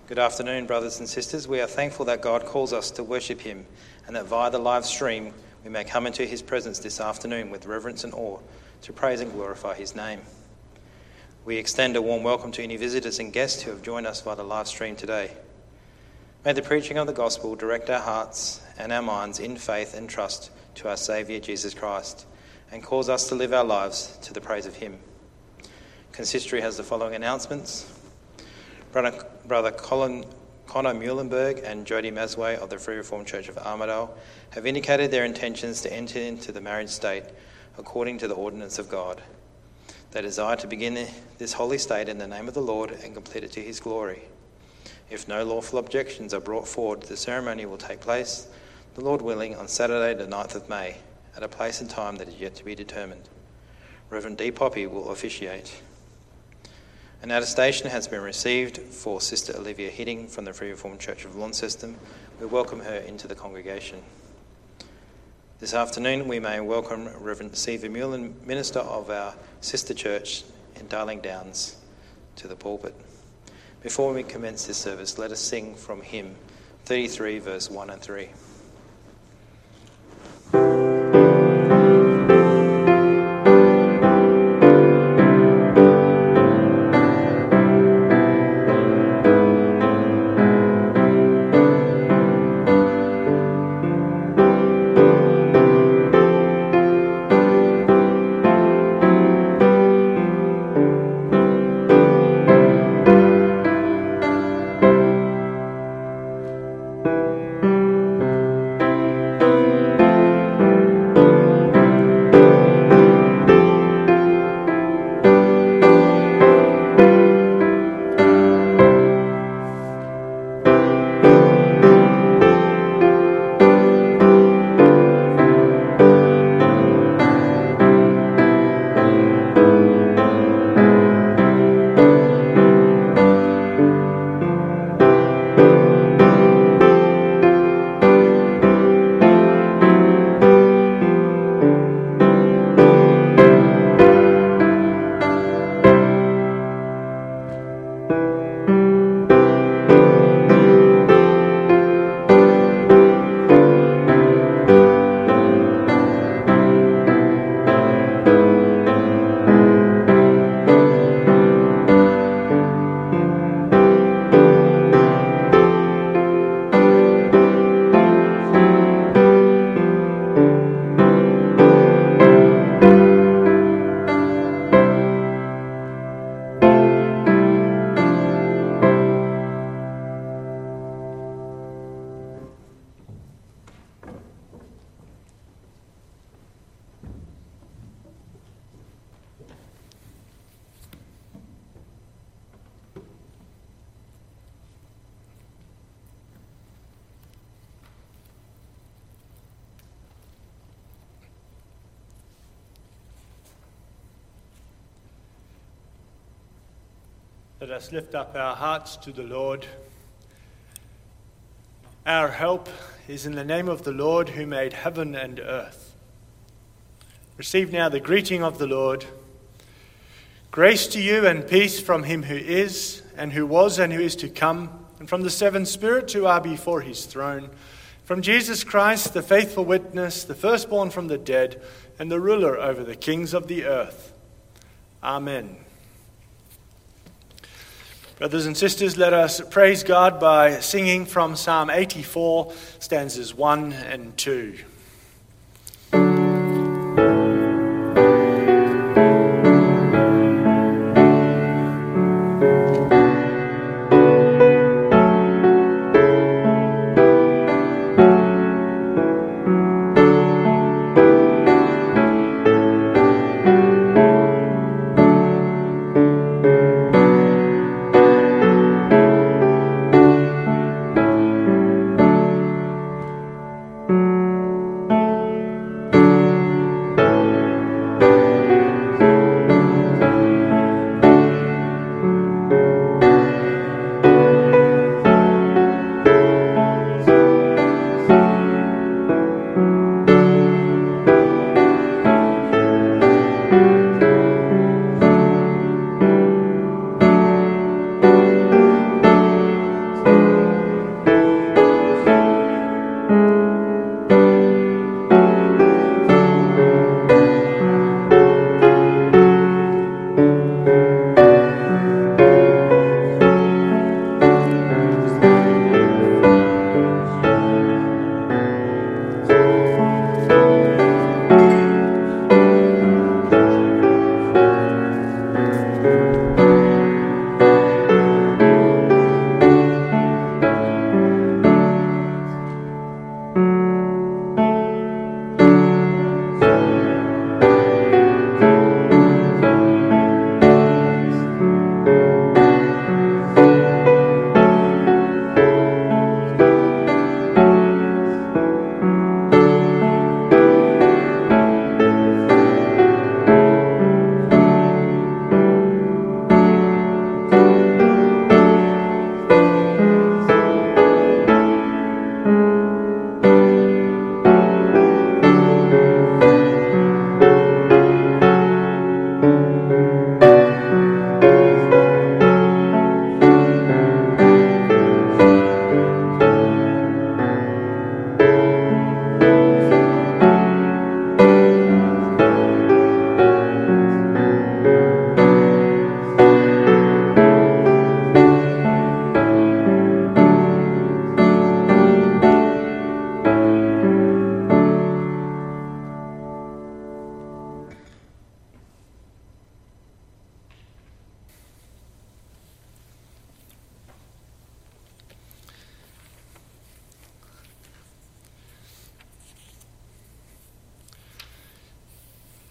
Good afternoon, brothers and sisters. We are thankful that God calls us to worship him and that via the live stream we may come into his presence this afternoon with reverence and awe to praise and glorify his name. We extend a warm welcome to any visitors and guests who have joined us via the live stream today. May the preaching of the gospel direct our hearts and our minds in faith and trust to our Saviour Jesus Christ and cause us to live our lives to the praise of him. Consistory has the following announcements. Brother Connor Muhlenberg and Jody Masway of the Free Reformed Church of Armidale have indicated their intentions to enter into the marriage state according to the ordinance of God. They desire to begin this holy state in the name of the Lord and complete it to his glory. If no lawful objections are brought forward, the ceremony will take place, the Lord willing, on Saturday the 9th of May, at a place and time that is yet to be determined. Reverend D. Poppy will officiate. An attestation has been received for Sister Olivia Hidding from the Free Reformed Church of Launceston. We welcome her into the congregation. This afternoon we may welcome Reverend C. Vermeulen, minister of our sister church in Darling Downs, to the pulpit. Before we commence this service, let us sing from hymn 33, verse 1 and 3. Let us lift up our hearts to the Lord. Our help is in the name of the Lord who made heaven and earth. Receive now the greeting of the Lord. Grace to you and peace from him who is, and who was, and who is to come, and from the seven spirits who are before his throne, from Jesus Christ, the faithful witness, the firstborn from the dead, and the ruler over the kings of the earth. Amen. Brothers and sisters, let us praise God by singing from Psalm 84, stanzas 1 and 2.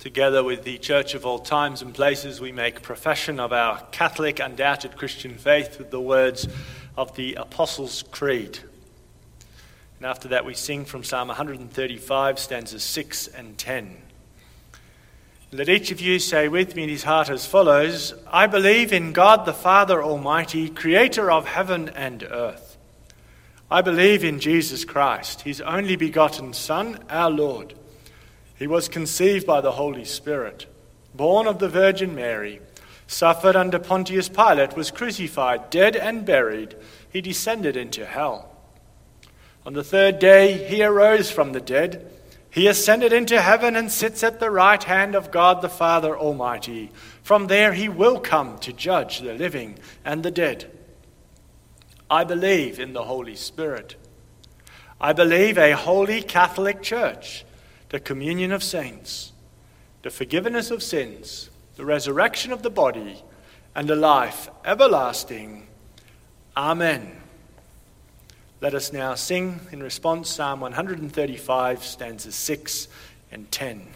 Together with the Church of all times and places, we make profession of our Catholic, undoubted Christian faith with the words of the Apostles' Creed. And after that, we sing from Psalm 135, stanzas 6 and 10. Let each of you say with me in his heart as follows: I believe in God the Father Almighty, creator of heaven and earth. I believe in Jesus Christ, his only begotten Son, our Lord. He was conceived by the Holy Spirit, born of the Virgin Mary, suffered under Pontius Pilate, was crucified, dead and buried. He descended into hell. On the third day he arose from the dead. He ascended into heaven and sits at the right hand of God the Father Almighty. From there he will come to judge the living and the dead. I believe in the Holy Spirit. I believe a holy Catholic Church, the communion of saints, the forgiveness of sins, the resurrection of the body, and a life everlasting. Amen. Let us now sing in response Psalm 135, stanzas 6 and 10.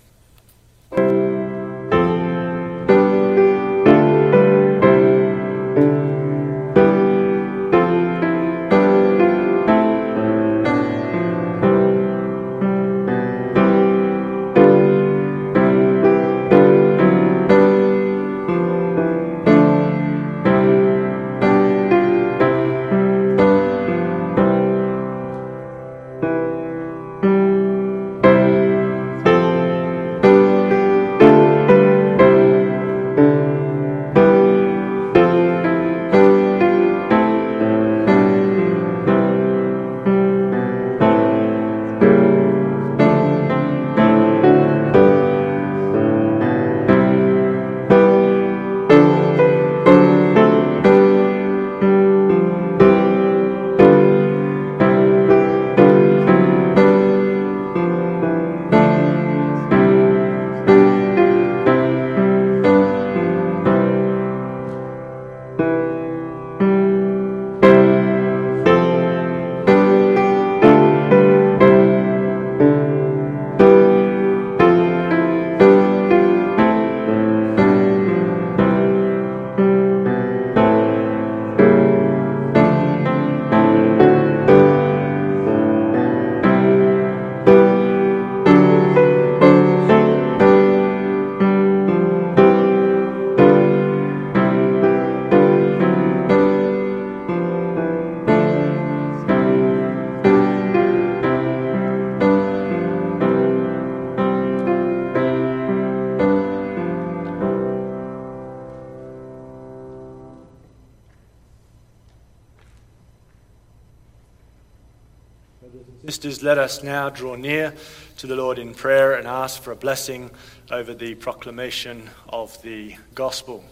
Sisters, let us now draw near to the Lord in prayer and ask for a blessing over the proclamation of the gospel.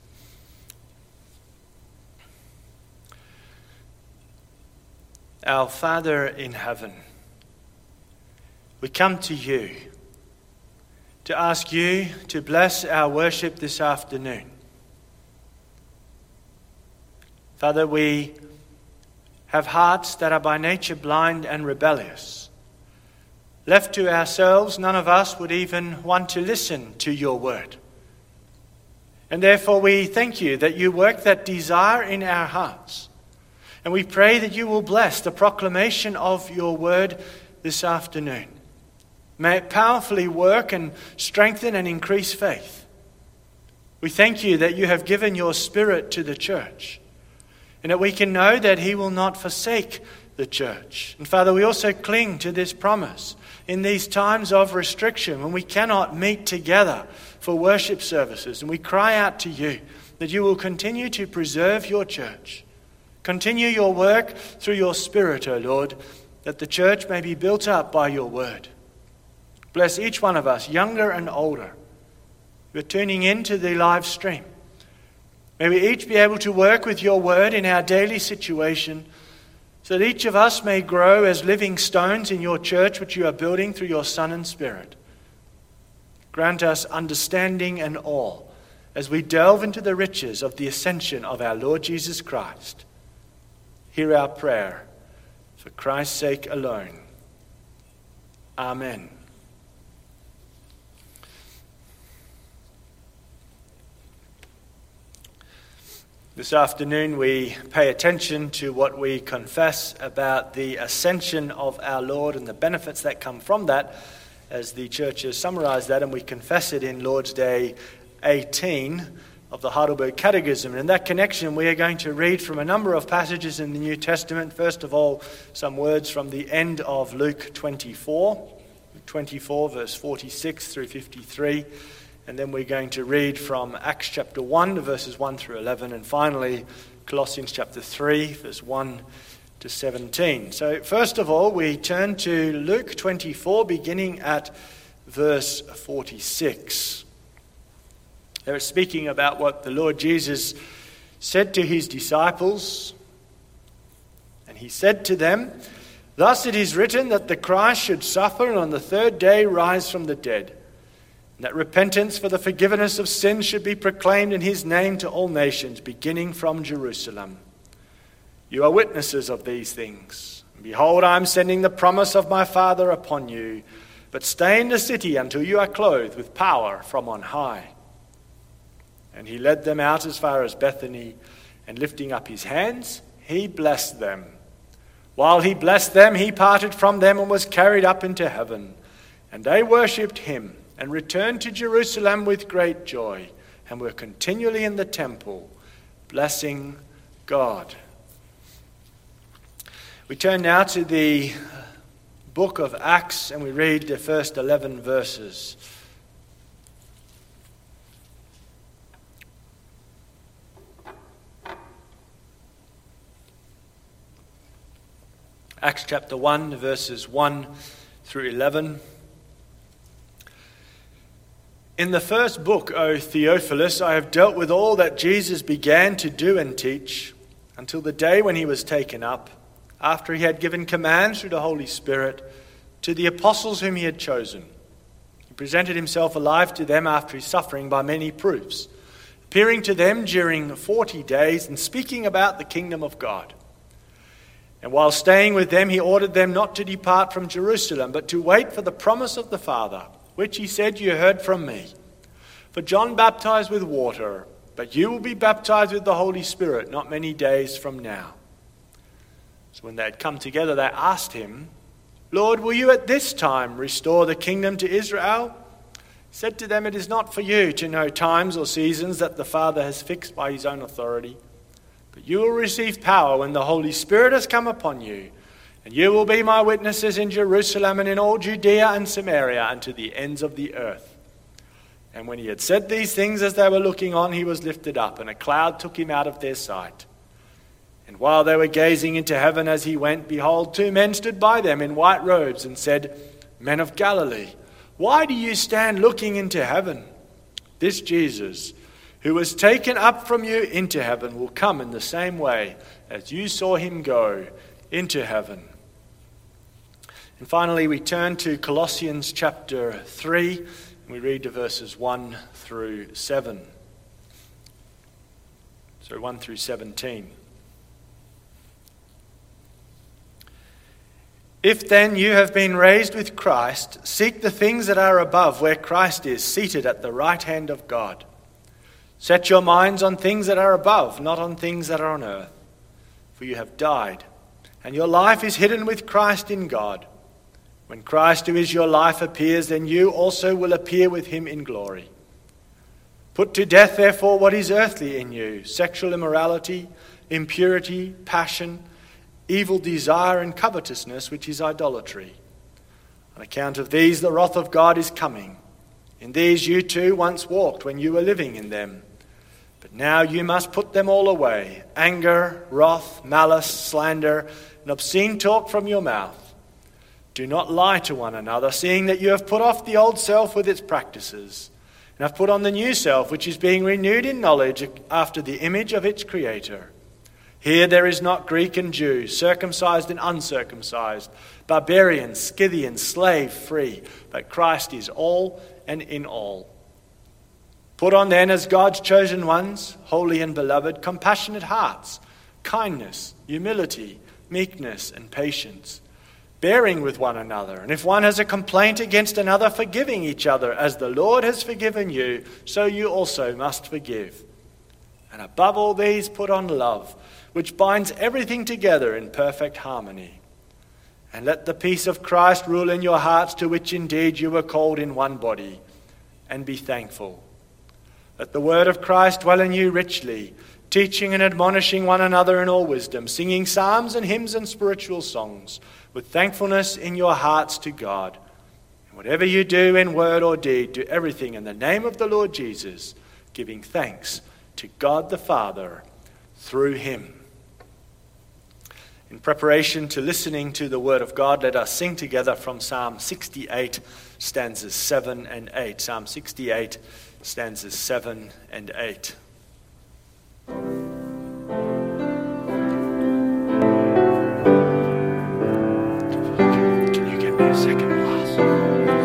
Our Father in heaven, we come to you to ask you to bless our worship this afternoon. Father, we have hearts that are by nature blind and rebellious. Left to ourselves, none of us would even want to listen to your word. And therefore we thank you that you work that desire in our hearts. And we pray that you will bless the proclamation of your word this afternoon. May it powerfully work and strengthen and increase faith. We thank you that you have given your Spirit to the church, and that we can know that he will not forsake the church. And Father, we also cling to this promise in these times of restriction when we cannot meet together for worship services. And we cry out to you that you will continue to preserve your church. Continue your work through your Spirit, O Lord, that the church may be built up by your word. Bless each one of us, younger and older, who are tuning into the live stream. May we each be able to work with your word in our daily situation, so that each of us may grow as living stones in your church which you are building through your Son and Spirit. Grant us understanding and awe as we delve into the riches of the ascension of our Lord Jesus Christ. Hear our prayer, for Christ's sake alone. Amen. This afternoon we pay attention to what we confess about the ascension of our Lord and the benefits that come from that, as the church has summarized that, and we confess it in Lord's Day 18 of the Heidelberg Catechism. And in that connection we are going to read from a number of passages in the New Testament. First of all, some words from the end of Luke 24 verse 46 through 53. And then we're going to read from Acts chapter 1, verses 1 through 11. And finally, Colossians chapter 3, verse 1 to 17. So first of all, we turn to Luke 24, beginning at verse 46. They're speaking about what the Lord Jesus said to his disciples. And he said to them, "Thus it is written that the Christ should suffer and on the third day rise from the dead, and that repentance for the forgiveness of sins should be proclaimed in his name to all nations, beginning from Jerusalem. You are witnesses of these things. And behold, I am sending the promise of my Father upon you, but stay in the city until you are clothed with power from on high." And he led them out as far as Bethany, and lifting up his hands, he blessed them. While he blessed them, he parted from them and was carried up into heaven. And they worshipped him and returned to Jerusalem with great joy, and were continually in the temple, blessing God. We turn now to the book of Acts, and we read the first 11 verses. Acts chapter 1, verses 1 through 11. In the first book, O Theophilus, I have dealt with all that Jesus began to do and teach until the day when he was taken up, after he had given commands through the Holy Spirit to the apostles whom he had chosen. He presented himself alive to them after his suffering by many proofs, appearing to them during 40 days and speaking about the kingdom of God. And while staying with them, he ordered them not to depart from Jerusalem, but to wait for the promise of the Father, which he said, "You heard from me. For John baptized with water, but you will be baptized with the Holy Spirit not many days from now." So when they had come together, they asked him, "Lord, will you at this time restore the kingdom to Israel?" He said to them, "It is not for you to know times or seasons that the Father has fixed by his own authority. But you will receive power when the Holy Spirit has come upon you, and you will be my witnesses in Jerusalem and in all Judea and Samaria and to the ends of the earth." And when he had said these things as they were looking on, he was lifted up, and a cloud took him out of their sight. And while they were gazing into heaven as he went, behold, two men stood by them in white robes and said, "Men of Galilee, why do you stand looking into heaven? This Jesus, who was taken up from you into heaven, will come in the same way as you saw him go into heaven." And finally, we turn to Colossians chapter 3, and we read the verses 1 through 7. So 1 through 17. "If then you have been raised with Christ, seek the things that are above, where Christ is, seated at the right hand of God. Set your minds on things that are above, not on things that are on earth. For you have died, and your life is hidden with Christ in God. When Christ, who is your life, appears, then you also will appear with him in glory. Put to death, therefore, what is earthly in you: sexual immorality, impurity, passion, evil desire, and covetousness, which is idolatry. On account of these, the wrath of God is coming. In these you too once walked when you were living in them. But now you must put them all away: anger, wrath, malice, slander, and obscene talk from your mouth. Do not lie to one another, seeing that you have put off the old self with its practices, and have put on the new self, which is being renewed in knowledge after the image of its Creator. Here there is not Greek and Jew, circumcised and uncircumcised, barbarian, Scythian, slave, free, but Christ is all and in all. Put on then, as God's chosen ones, holy and beloved, compassionate hearts, kindness, humility, meekness, and patience, bearing with one another, and if one has a complaint against another, forgiving each other, as the Lord has forgiven you, so you also must forgive. And above all these, put on love, which binds everything together in perfect harmony. And let the peace of Christ rule in your hearts, to which indeed you were called in one body, and be thankful. Let the word of Christ dwell in you richly, teaching and admonishing one another in all wisdom, singing psalms and hymns and spiritual songs, with thankfulness in your hearts to God. And whatever you do in word or deed, do everything in the name of the Lord Jesus, giving thanks to God the Father through him. In preparation to listening to the word of God, let us sing together from Psalm 68, stanzas 7 and 8. Psalm 68, stanzas 7 and 8. Can you give me a second, class?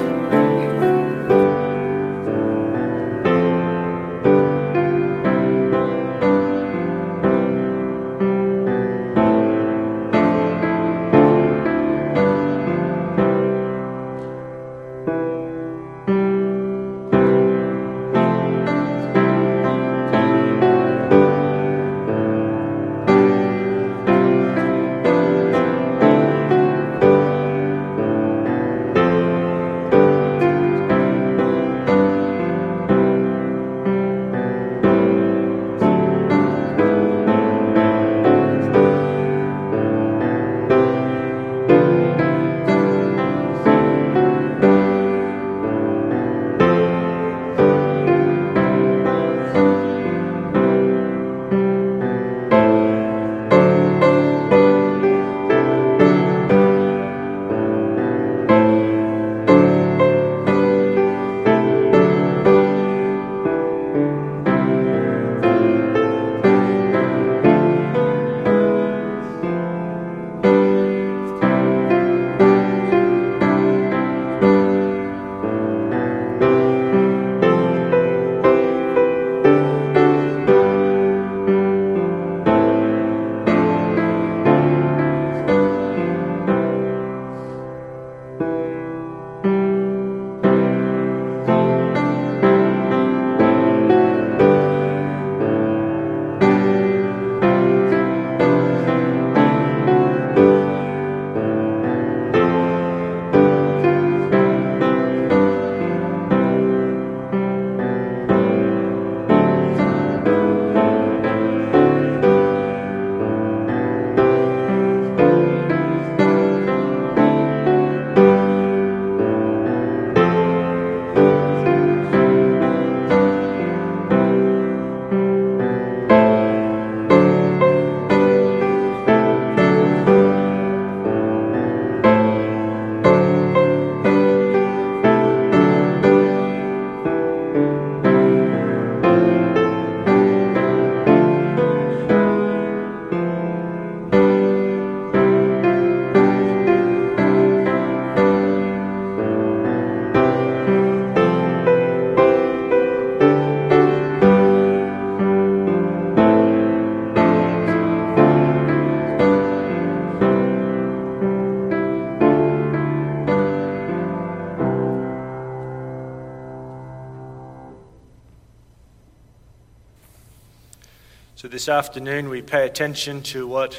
So this afternoon we pay attention to what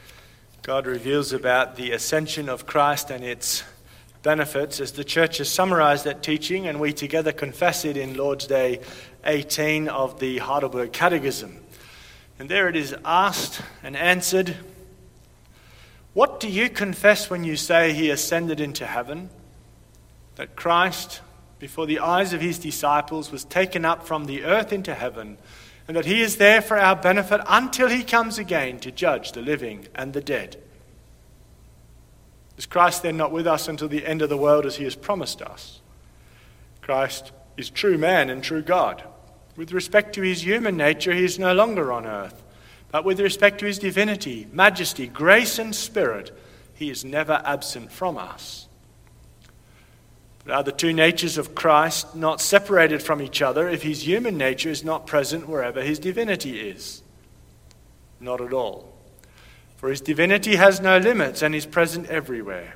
God reveals about the ascension of Christ and its benefits as the church has summarized that teaching, and we together confess it in Lord's Day 18 of the Heidelberg Catechism. And there it is asked and answered, what do you confess when you say he ascended into heaven? That Christ, before the eyes of his disciples, was taken up from the earth into heaven, and that he is there for our benefit until he comes again to judge the living and the dead. Is Christ then not with us until the end of the world as he has promised us? Christ is true man and true God. With respect to his human nature, he is no longer on earth. But with respect to his divinity, majesty, grace and spirit, he is never absent from us. But are the two natures of Christ not separated from each other if his human nature is not present wherever his divinity is? Not at all. For his divinity has no limits and is present everywhere.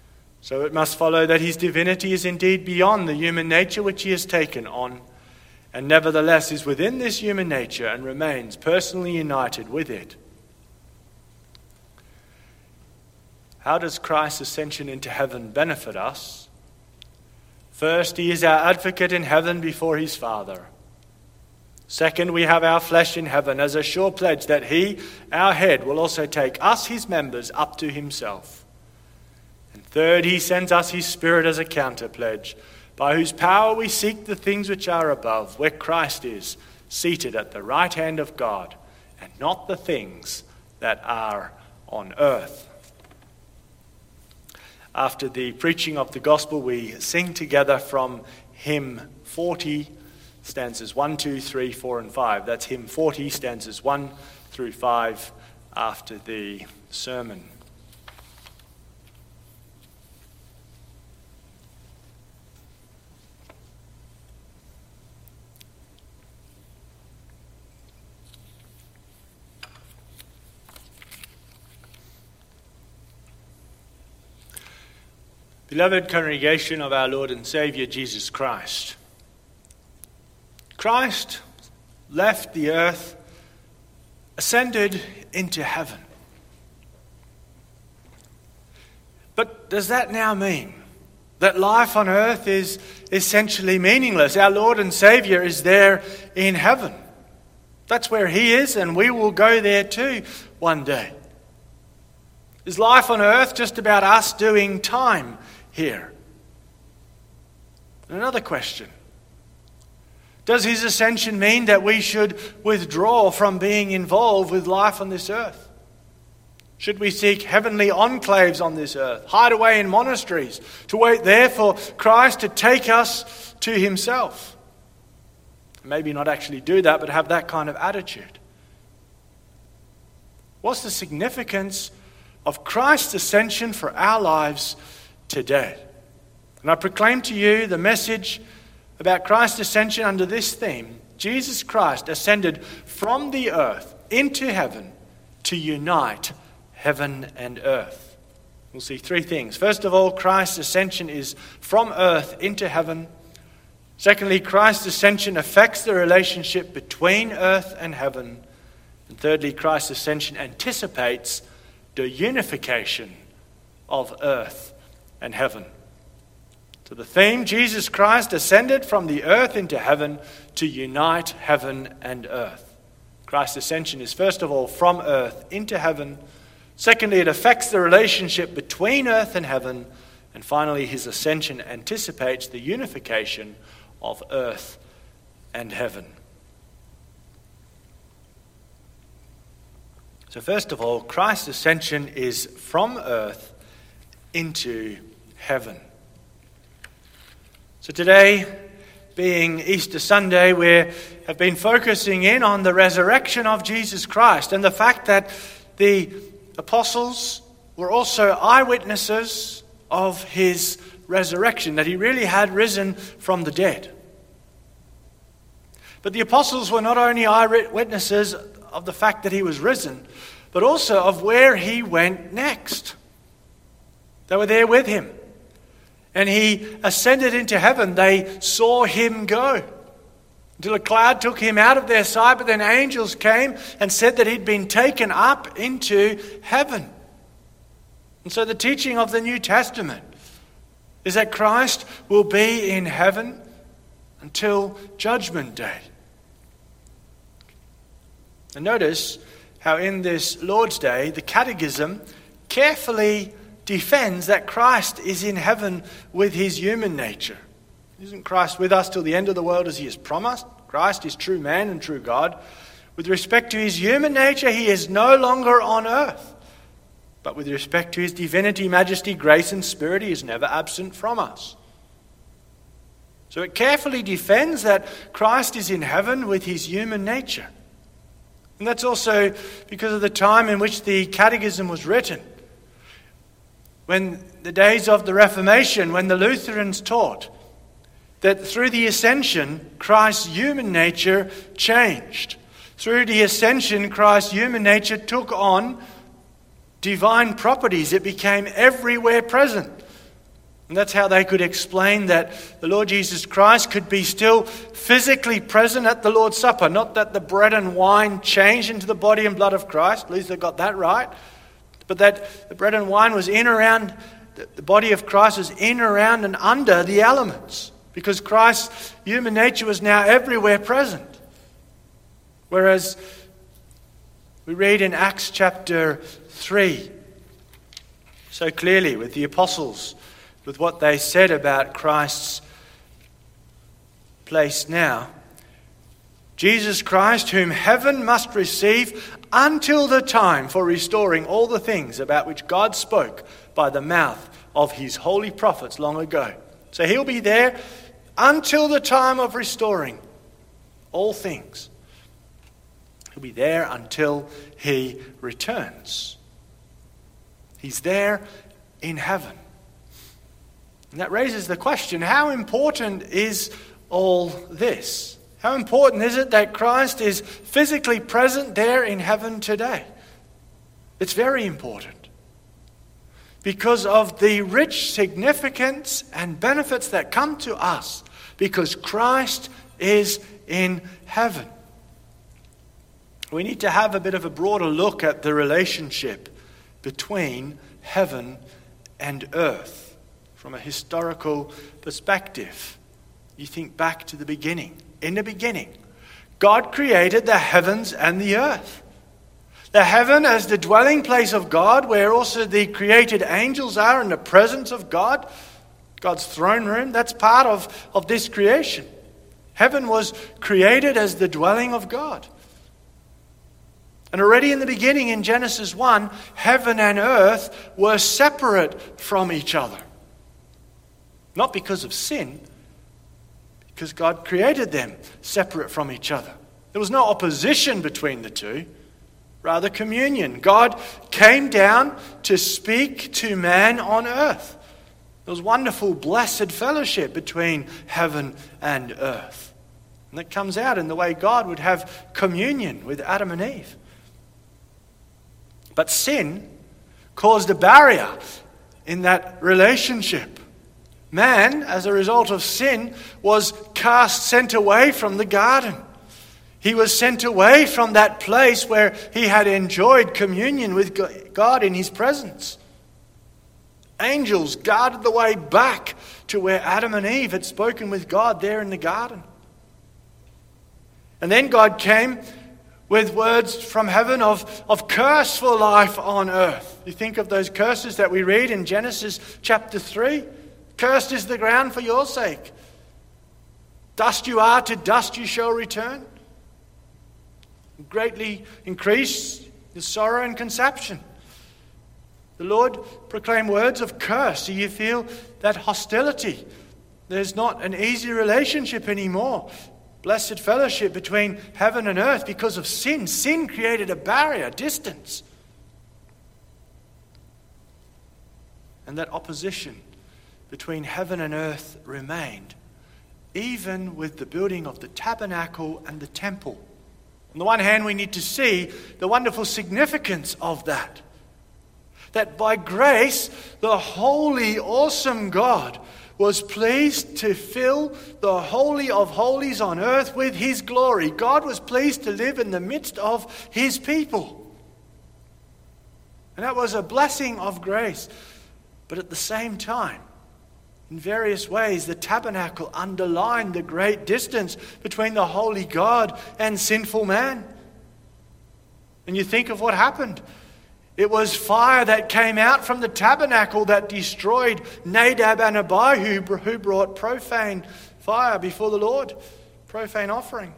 So it must follow that his divinity is indeed beyond the human nature which he has taken on, and nevertheless is within this human nature and remains personally united with it. How does Christ's ascension into heaven benefit us? First, he is our advocate in heaven before his Father. Second, we have our flesh in heaven as a sure pledge that he, our head, will also take us, his members, up to himself. And third, he sends us his Spirit as a counter pledge, by whose power we seek the things which are above, where Christ is, seated at the right hand of God, and not the things that are on earth. After the preaching of the gospel, we sing together from hymn 40, stanzas 1, 2, 3, 4, and 5. That's hymn 40, stanzas 1 through 5 after the sermon. Beloved congregation of our Lord and Saviour Jesus Christ, Christ left the earth, ascended into heaven. But does that now mean that life on earth is essentially meaningless? Our Lord and Saviour is there in heaven. That's where he is, and we will go there too one day. Is life on earth just about us doing time here? And another question. Does his ascension mean that we should withdraw from being involved with life on this earth? Should we seek heavenly enclaves on this earth, hide away in monasteries, to wait there for Christ to take us to himself? Maybe not actually do that, but have that kind of attitude. What's the significance of Christ's ascension for our lives today? And I proclaim to you the message about Christ's ascension under this theme. Jesus Christ ascended from the earth into heaven to unite heaven and earth. We'll see three things. First of all, Christ's ascension is from earth into heaven. Secondly, Christ's ascension affects the relationship between earth and heaven. And thirdly, Christ's ascension anticipates the unification of earth and heaven. So the theme, Jesus Christ ascended from the earth into heaven to unite heaven and earth. Christ's ascension is first of all from earth into heaven. Secondly, it affects the relationship between earth and heaven. And finally, his ascension anticipates the unification of earth and heaven. So first of all, Christ's ascension is from earth into heaven. So today, being Easter Sunday, we have been focusing in on the resurrection of Jesus Christ and the fact that the apostles were also eyewitnesses of his resurrection, that he really had risen from the dead. But the apostles were not only eyewitnesses of the fact that he was risen, but also of where he went next. They were there with him. And he ascended into heaven. They saw him go until a cloud took him out of their sight. But then angels came and said that he'd been taken up into heaven. And so the teaching of the New Testament is that Christ will be in heaven until Judgment Day. And notice how in this Lord's Day, the Catechism carefully defends that Christ is in heaven with his human nature. Isn't Christ with us till the end of the world as he has promised? Christ is true man and true God. With respect to his human nature, he is no longer on earth. But with respect to his divinity, majesty, grace and spirit, he is never absent from us. So it carefully defends that Christ is in heaven with his human nature. And that's also because of the time in which the Catechism was written. When the days of the Reformation, when the Lutherans taught that through the ascension, Christ's human nature changed. Through the ascension, Christ's human nature took on divine properties. It became everywhere present. And that's how they could explain that the Lord Jesus Christ could be still physically present at the Lord's Supper. Not that the bread and wine changed into the body and blood of Christ. At least they got that right. But that the bread and wine was in around, the body of Christ was in, around, and under the elements. Because Christ's human nature was now everywhere present. Whereas we read in Acts chapter 3 so clearly with the apostles, with what they said about Christ's place now. Jesus Christ, whom heaven must receive until the time for restoring all the things about which God spoke by the mouth of his holy prophets long ago. So he'll be there until the time of restoring all things. He'll be there until he returns. He's there in heaven. And that raises the question, how important is all this? How important is it that Christ is physically present there in heaven today? It's very important. Because of the rich significance and benefits that come to us. Because Christ is in heaven. We need to have a bit of a broader look at the relationship between heaven and earth. From a historical perspective, you think back to the beginning. In the beginning, God created the heavens and the earth. The heaven as the dwelling place of God, where also the created angels are in the presence of God. God's throne room, that's part of this creation. Heaven was created as the dwelling of God. And already in the beginning, in Genesis 1, heaven and earth were separate from each other. Not because of sin, because God created them separate from each other. There was no opposition between the two, rather communion. God came down to speak to man on earth. There was wonderful, blessed fellowship between heaven and earth. And that comes out in the way God would have communion with Adam and Eve. But sin caused a barrier in that relationship. Man, as a result of sin, was sent away from the garden. He was sent away from that place where he had enjoyed communion with God in his presence. Angels guarded the way back to where Adam and Eve had spoken with God there in the garden. And then God came with words from heaven of curse for life on earth. You think of those curses that we read in Genesis chapter 3. Cursed is the ground for your sake. Dust you are, to dust you shall return. Greatly increase the sorrow and conception. The Lord proclaimed words of curse. Do you feel that hostility? There's not an easy relationship anymore. Blessed fellowship between heaven and earth because of sin. Sin created a barrier, distance. And that opposition between heaven and earth remained, even with the building of the tabernacle and the temple. On the one hand, we need to see the wonderful significance of that. That by grace, the holy, awesome God was pleased to fill the Holy of Holies on earth with his glory. God was pleased to live in the midst of his people. And that was a blessing of grace. But at the same time, in various ways, the tabernacle underlined the great distance between the holy God and sinful man. And you think of what happened. It was fire that came out from the tabernacle that destroyed Nadab and Abihu, who brought profane fire before the Lord, profane offering.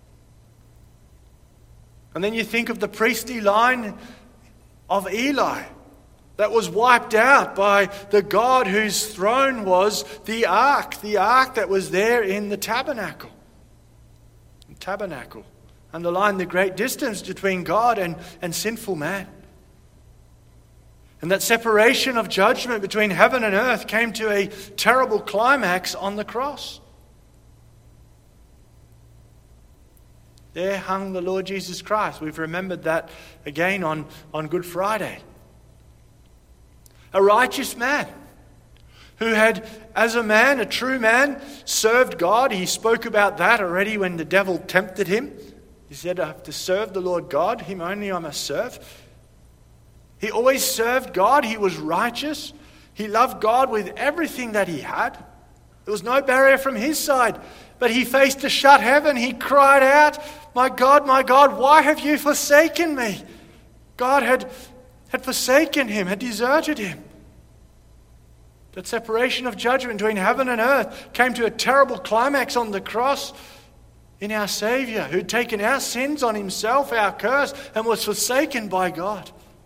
And then you think of the priestly line of Eli that was wiped out by the God whose throne was the ark that was there in the tabernacle. The tabernacle underlined the great distance between God and sinful man. And that separation of judgment between heaven and earth came to a terrible climax on the cross. There hung the Lord Jesus Christ. We've remembered that again on Good Friday. A righteous man who had, as a man, a true man, served God. He spoke about that already when the devil tempted him. He said, I have to serve the Lord God, him only I must serve. He always served God. He was righteous. He loved God with everything that he had. There was no barrier from his side. But he faced a shut heaven. He cried out, my God, why have you forsaken me? God had forsaken him, had deserted him. That separation of judgment between heaven and earth came to a terrible climax on the cross in our Savior, who had taken our sins on himself, our curse, and was forsaken by God.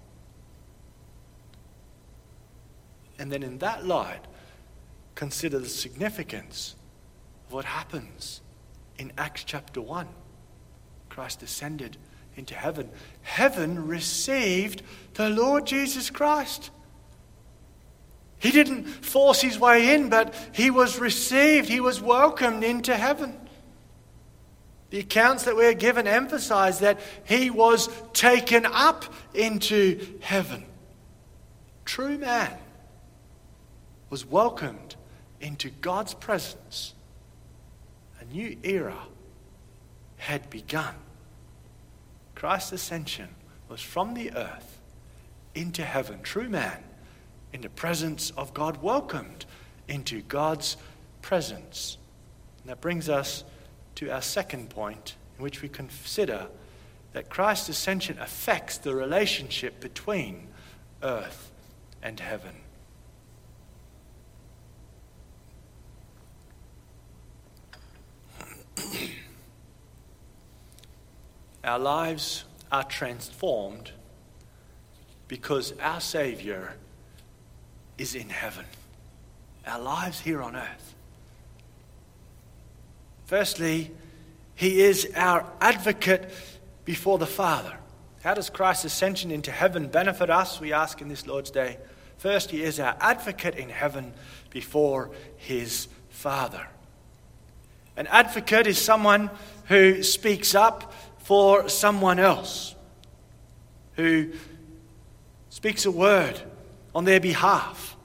And then in that light, consider the significance of what happens in Acts chapter 1. Christ ascended into heaven. Heaven received the Lord Jesus Christ. He didn't force his way in, but he was received. He was welcomed into heaven. The accounts that we are given emphasize that he was taken up into heaven. True man was welcomed into God's presence. A new era had begun. Christ's ascension was from the earth into heaven. True man in the presence of God, welcomed into God's presence. And that brings us to our second point, in which we consider that Christ's ascension affects the relationship between earth and heaven. Our lives are transformed because our Savior is in heaven. Our lives here on earth. Firstly, he is our advocate before the Father. How does Christ's ascension into heaven benefit us? We ask in this Lord's Day. First, he is our advocate in heaven before his Father. An advocate is someone who speaks up for someone else, who speaks a word on their behalf.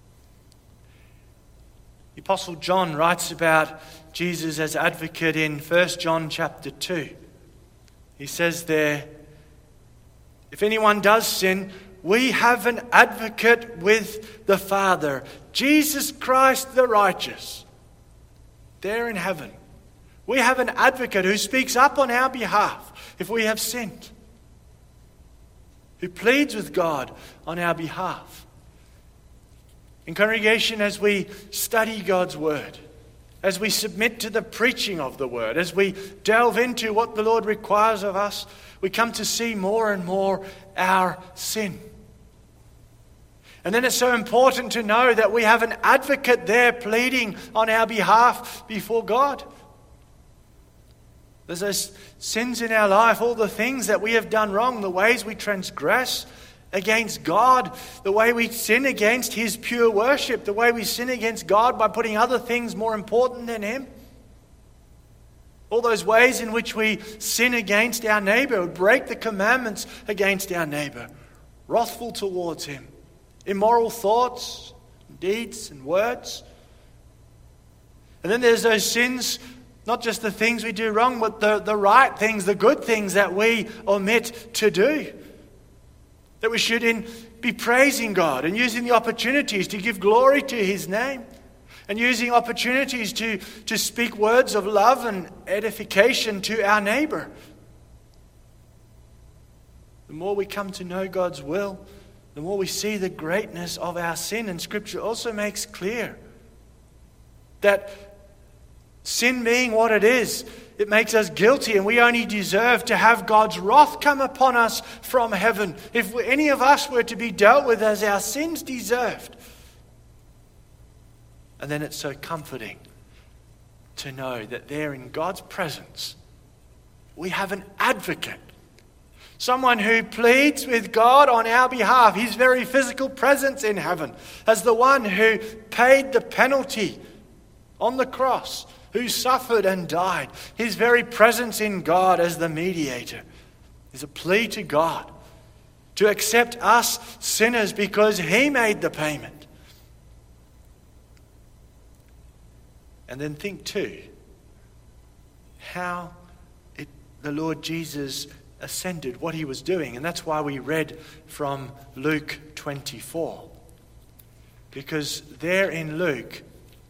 The Apostle John writes about Jesus as advocate in 1 John chapter 2. He says there, if anyone does sin, we have an advocate with the Father, Jesus Christ the righteous. There in heaven, we have an advocate who speaks up on our behalf if we have sinned, who pleads with God on our behalf. In congregation, as we study God's word, as we submit to the preaching of the word, as we delve into what the Lord requires of us, we come to see more and more our sin. And then it's so important to know that we have an advocate there pleading on our behalf before God. There's those sins in our life, all the things that we have done wrong, the ways we transgress against God, the way we sin against his pure worship, the way we sin against God by putting other things more important than him. All those ways in which we sin against our neighbor, break the commandments against our neighbor, wrathful towards him, immoral thoughts, deeds and words. And then there's those sins, not just the things we do wrong, but the right things, the good things that we omit to do. That we should be praising God and using the opportunities to give glory to his name. And using opportunities to speak words of love and edification to our neighbor. The more we come to know God's will, the more we see the greatness of our sin. And Scripture also makes clear that sin being what it is, it makes us guilty, and we only deserve to have God's wrath come upon us from heaven if any of us were to be dealt with as our sins deserved. And then it's so comforting to know that there in God's presence we have an advocate. Someone who pleads with God on our behalf, his very physical presence in heaven, as the one who paid the penalty on the cross, who suffered and died. His very presence in God as the mediator is a plea to God to accept us sinners because he made the payment. And then think too, how the Lord Jesus ascended, what he was doing. And that's why we read from Luke 24. Because there in Luke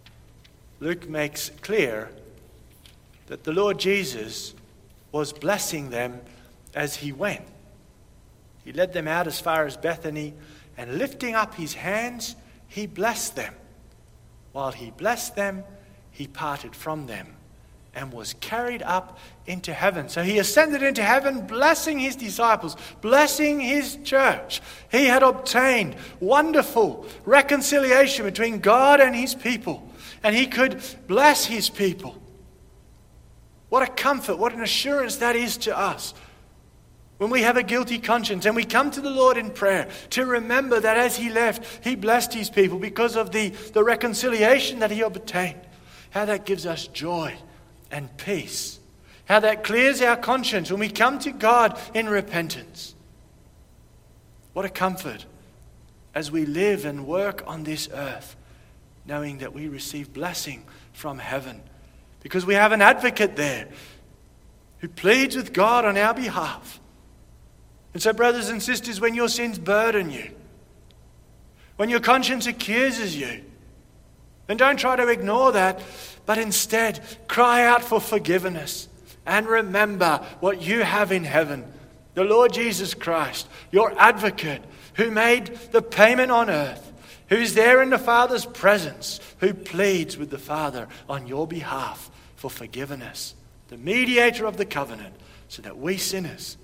makes clear that the Lord Jesus was blessing them as he went. He led them out as far as Bethany, and lifting up his hands, he blessed them. While he blessed them, he parted from them and was carried up into heaven. So he ascended into heaven, blessing his disciples, blessing his church. He had obtained wonderful reconciliation between God and his people, and he could bless his people. What a comfort, what an assurance that is to us. When we have a guilty conscience and we come to the Lord in prayer to remember that as he left, he blessed his people because of the reconciliation that he obtained. How that gives us joy and peace. How that clears our conscience when we come to God in repentance. What a comfort as we live and work on this earth, knowing that we receive blessing from heaven because we have an advocate there who pleads with God on our behalf. And so, brothers and sisters, when your sins burden you, when your conscience accuses you, then don't try to ignore that, but instead cry out for forgiveness and remember what you have in heaven. The Lord Jesus Christ, your advocate, who made the payment on earth, who's there in the Father's presence, who pleads with the Father on your behalf for forgiveness, the mediator of the covenant, so that we sinners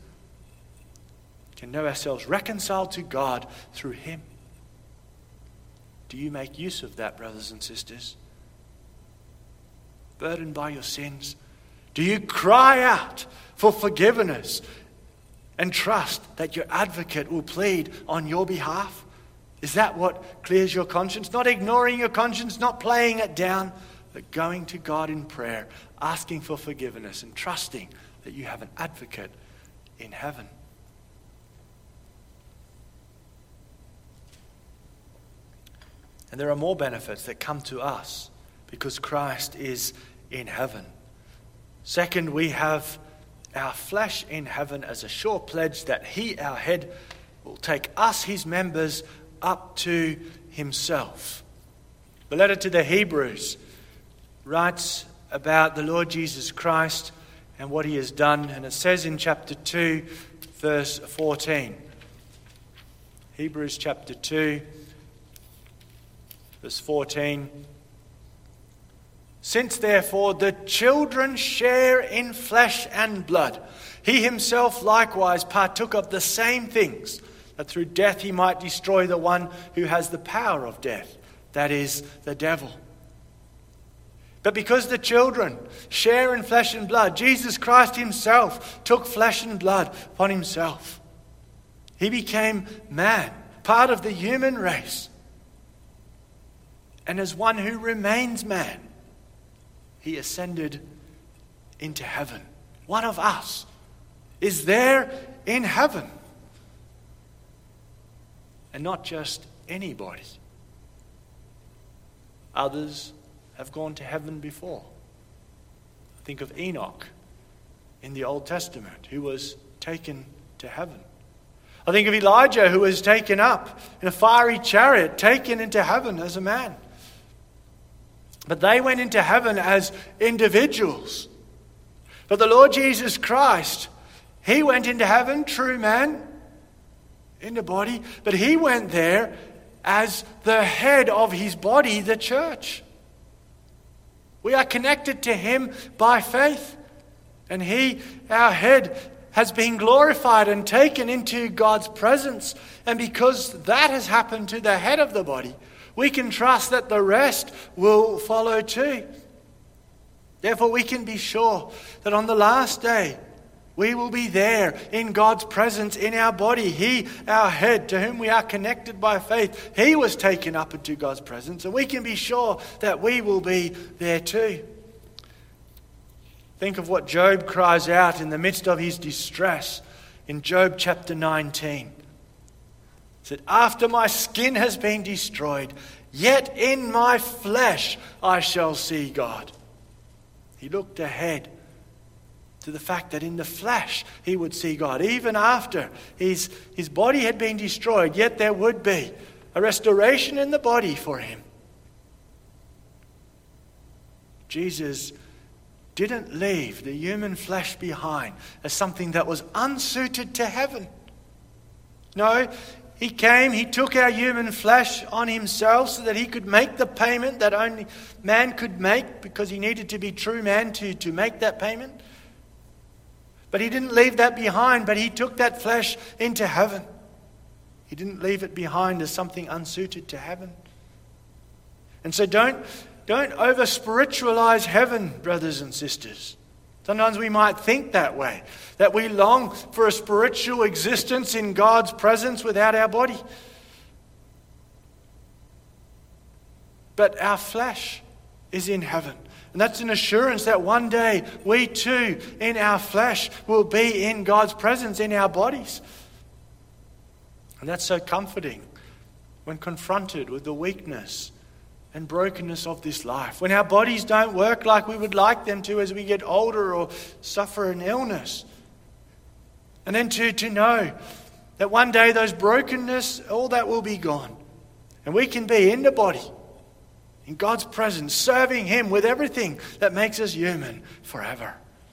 can know ourselves reconciled to God through him. Do you make use of that, brothers and sisters? Burdened by your sins, do you cry out for forgiveness and trust that your advocate will plead on your behalf? Is that what clears your conscience? Not ignoring your conscience, not playing it down, but going to God in prayer, asking for forgiveness and trusting that you have an advocate in heaven. And there are more benefits that come to us because Christ is in heaven. Second, we have our flesh in heaven as a sure pledge that he, our head, will take us, his members, up to himself. The letter to the Hebrews writes about the Lord Jesus Christ and what he has done. And it says in chapter 2, verse 14. Hebrews chapter 2, verse 14. Since therefore the children share in flesh and blood, he himself likewise partook of the same things, that through death he might destroy the one who has the power of death, that is, the devil. But because the children share in flesh and blood, Jesus Christ himself took flesh and blood upon himself. He became man, part of the human race. And as one who remains man, he ascended into heaven. One of us is there in heaven. And not just anybody. Others have gone to heaven before. Think of Enoch in the Old Testament, who was taken to heaven. I think of Elijah, who was taken up in a fiery chariot, taken into heaven as a man. But they went into heaven as individuals. But the Lord Jesus Christ, he went into heaven, true man, in the body, but he went there as the head of his body, the church. We are connected to him by faith, and he, our head, has been glorified and taken into God's presence. And because that has happened to the head of the body, we can trust that the rest will follow too. Therefore, we can be sure that on the last day, we will be there in God's presence in our body. He, our head, to whom we are connected by faith, he was taken up into God's presence. And we can be sure that we will be there too. Think of what Job cries out in the midst of his distress in Job chapter 19. said, after my skin has been destroyed, yet in my flesh I shall see God. He looked ahead to the fact that in the flesh he would see God. Even after his body had been destroyed, yet there would be a restoration in the body for him. Jesus didn't leave the human flesh behind as something that was unsuited to heaven. No, he came, he took our human flesh on himself so that he could make the payment that only man could make, because he needed to be true man to make that payment. But he didn't leave that behind, but he took that flesh into heaven. He didn't leave it behind as something unsuited to heaven. And so don't over-spiritualize heaven, brothers and sisters. Sometimes we might think that way, that we long for a spiritual existence in God's presence without our body. But our flesh is in heaven. And that's an assurance that one day we too, in our flesh, will be in God's presence in our bodies. And that's so comforting when confronted with the weakness and brokenness of this life. When our bodies don't work like we would like them to as we get older or suffer an illness. And then to know that one day those brokenness, all that will be gone. And we can be in the body, in God's presence, serving Him with everything that makes us human forever.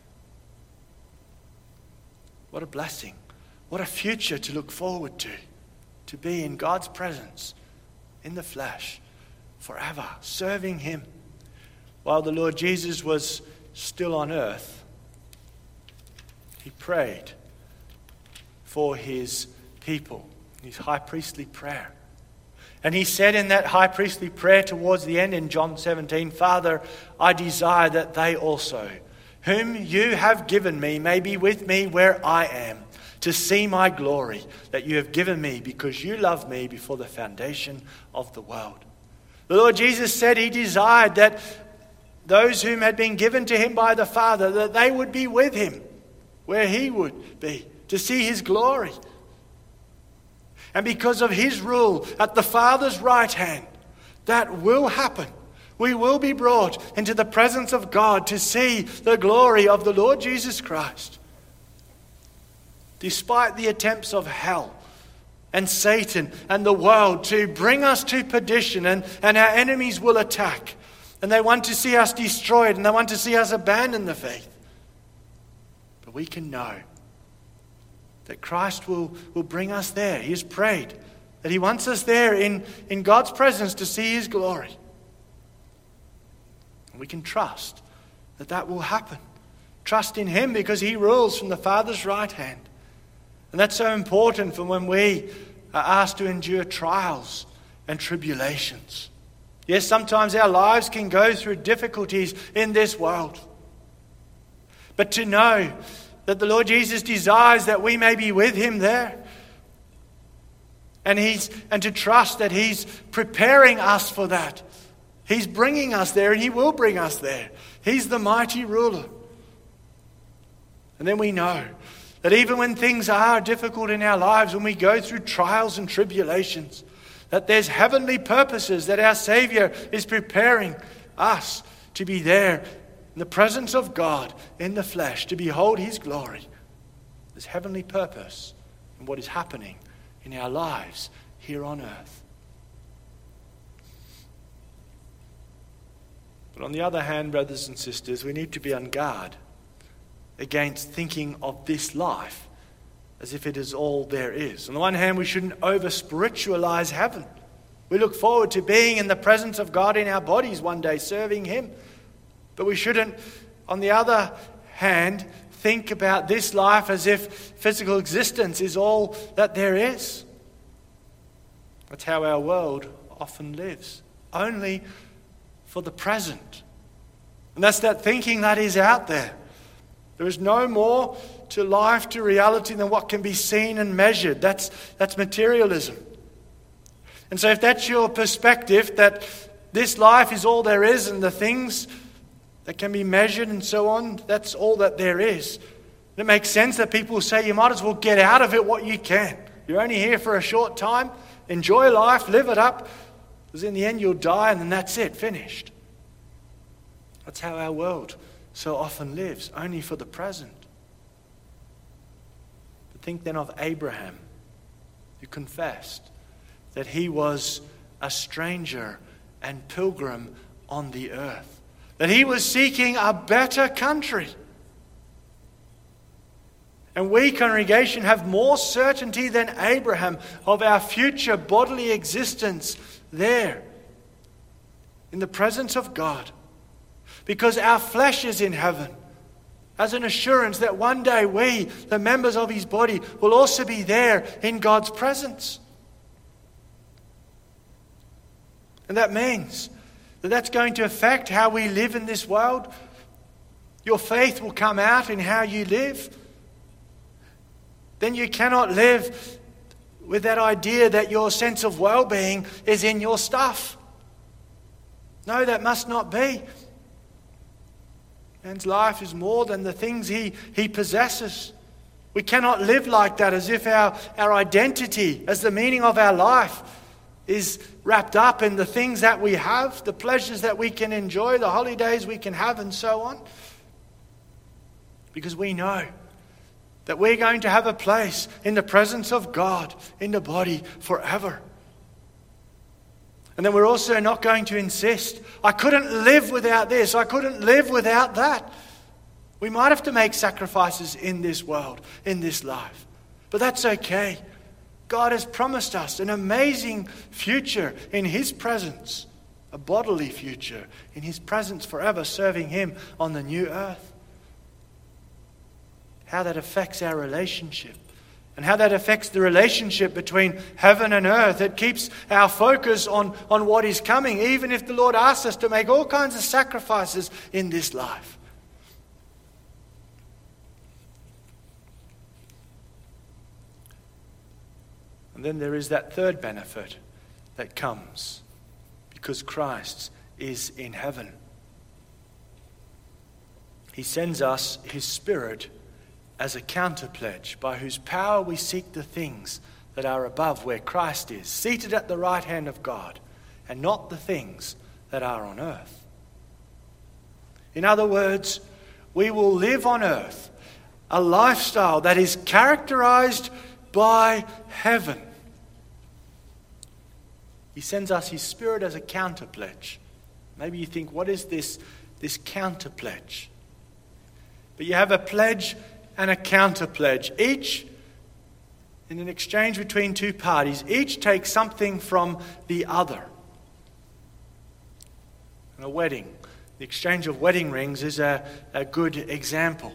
What a blessing. What a future to look forward to be in God's presence, in the flesh, forever, serving Him. While the Lord Jesus was still on earth, He prayed for His people, His high priestly prayer. And He said in that high priestly prayer towards the end in John 17, Father, I desire that they also, whom you have given me, may be with me where I am, to see my glory that you have given me, because you loved me before the foundation of the world. The Lord Jesus said He desired that those whom had been given to Him by the Father, that they would be with Him where He would be, to see His glory. And because of His rule at the Father's right hand, that will happen. We will be brought into the presence of God to see the glory of the Lord Jesus Christ. Despite the attempts of hell and Satan and the world to bring us to perdition, and our enemies will attack, and they want to see us destroyed, and they want to see us abandon the faith. But we can know that Christ will bring us there. He has prayed that He wants us there in God's presence to see His glory. And we can trust that that will happen. Trust in Him because He rules from the Father's right hand. And that's so important for when we are asked to endure trials and tribulations. Yes, sometimes our lives can go through difficulties in this world. But to know that the Lord Jesus desires that we may be with Him there. And to trust that He's preparing us for that. He's bringing us there, and He will bring us there. He's the mighty ruler. And then we know that even when things are difficult in our lives, when we go through trials and tribulations, that there's heavenly purposes, that our Savior is preparing us to be there in the presence of God in the flesh, to behold His glory. There's heavenly purpose in what is happening in our lives here on earth. But on the other hand, brothers and sisters, we need to be on guard against thinking of this life as if it is all there is. On the one hand, we shouldn't over-spiritualize heaven. We look forward to being in the presence of God in our bodies one day, serving Him. But we shouldn't, on the other hand, think about this life as if physical existence is all that there is. That's how our world often lives, only for the present. And that's that thinking that is out there. There is no more to life, to reality, than what can be seen and measured. That's materialism. And so if that's your perspective, that this life is all there is, and the things that can be measured and so on, that's all that there is, it makes sense that people say you might as well get out of it what you can. You're only here for a short time. Enjoy life, live it up, because in the end you'll die and then that's it, finished. That's how our world so often lives, only for the present. But think then of Abraham, who confessed that he was a stranger and pilgrim on the earth, that he was seeking a better country. And we, congregation, have more certainty than Abraham of our future bodily existence there in the presence of God, because our flesh is in heaven as an assurance that one day we, the members of his body, will also be there in God's presence. And that means that that's going to affect how we live in this world. Your faith will come out in how you live. Then you cannot live with that idea that your sense of well-being is in your stuff. No, that must not be. Man's life is more than the things he possesses. We cannot live like that, as if our identity, as the meaning of our life, is wrapped up in the things that we have, the pleasures that we can enjoy, the holidays we can have, and so on. Because we know that we're going to have a place in the presence of God in the body forever. And then we're also not going to insist, I couldn't live without this, I couldn't live without that. We might have to make sacrifices in this world, in this life. But that's okay. God has promised us an amazing future in his presence, a bodily future in his presence forever, serving him on the new earth. How that affects our relationship and how that affects the relationship between heaven and earth. It keeps our focus on what is coming, even if the Lord asks us to make all kinds of sacrifices in this life. And then there is that third benefit that comes because Christ is in heaven. He sends us his Spirit as a counterpledge, by whose power we seek the things that are above, where Christ is, seated at the right hand of God, and not the things that are on earth. In other words, we will live on earth a lifestyle that is characterized by heaven. He sends us his Spirit as a counterpledge. Maybe you think, what is this counterpledge? But you have a pledge and a counterpledge. Each, in an exchange between two parties, each takes something from the other. In a wedding, the exchange of wedding rings is a good example.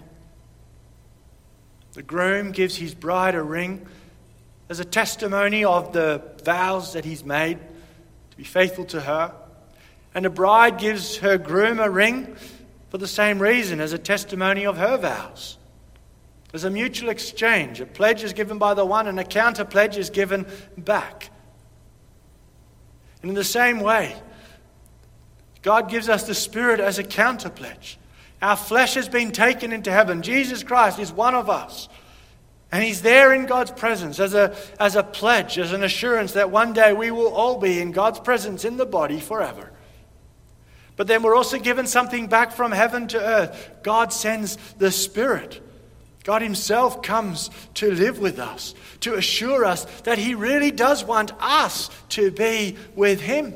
The groom gives his bride a ring as a testimony of the vows that he's made to be faithful to her. And the bride gives her groom a ring for the same reason, as a testimony of her vows. There's a mutual exchange. A pledge is given by the one and a counter pledge is given back. And in the same way, God gives us the Spirit as a counter pledge. Our flesh has been taken into heaven. Jesus Christ is one of us. And he's there in God's presence as a pledge, as an assurance that one day we will all be in God's presence in the body forever. But then we're also given something back from heaven to earth. God sends the Spirit. God himself comes to live with us, to assure us that he really does want us to be with him.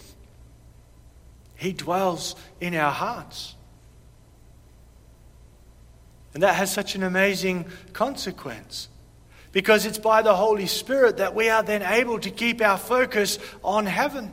He dwells in our hearts. And that has such an amazing consequence, because it's by the Holy Spirit that we are then able to keep our focus on heaven.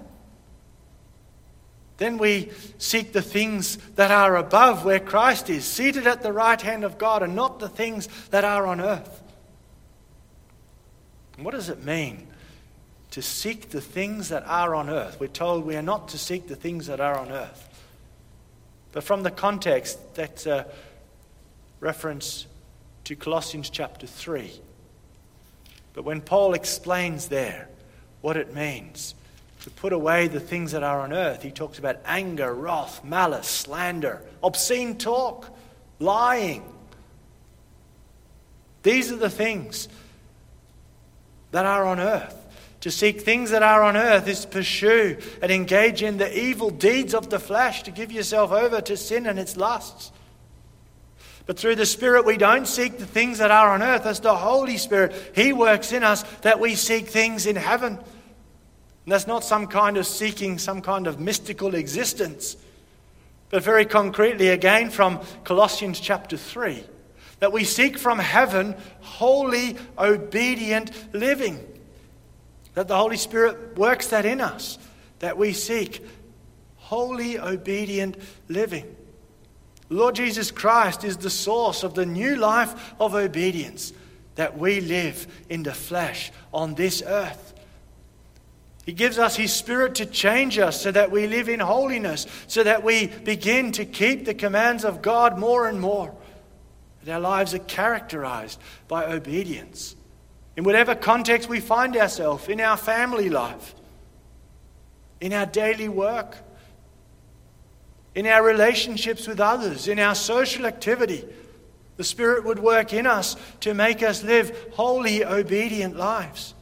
Then we seek the things that are above, where Christ is, seated at the right hand of God, and not the things that are on earth. And what does it mean to seek the things that are on earth? We're told we are not to seek the things that are on earth. But from the context, that's a reference to Colossians chapter 3. But when Paul explains there what it means to put away the things that are on earth, he talks about anger, wrath, malice, slander, obscene talk, lying. These are the things that are on earth. To seek things that are on earth is to pursue and engage in the evil deeds of the flesh, to give yourself over to sin and its lusts. But through the Spirit, we don't seek the things that are on earth. As the Holy Spirit, He works in us that we seek things in heaven. And that's not some kind of seeking, some kind of mystical existence. But very concretely, again from Colossians chapter 3, that we seek from heaven holy, obedient living. That the Holy Spirit works that in us, that we seek holy, obedient living. Lord Jesus Christ is the source of the new life of obedience that we live in the flesh on this earth. He gives us His Spirit to change us so that we live in holiness, so that we begin to keep the commands of God more and more. That our lives are characterized by obedience. In whatever context we find ourselves, in our family life, in our daily work, in our relationships with others, in our social activity, the Spirit would work in us to make us live holy, obedient lives.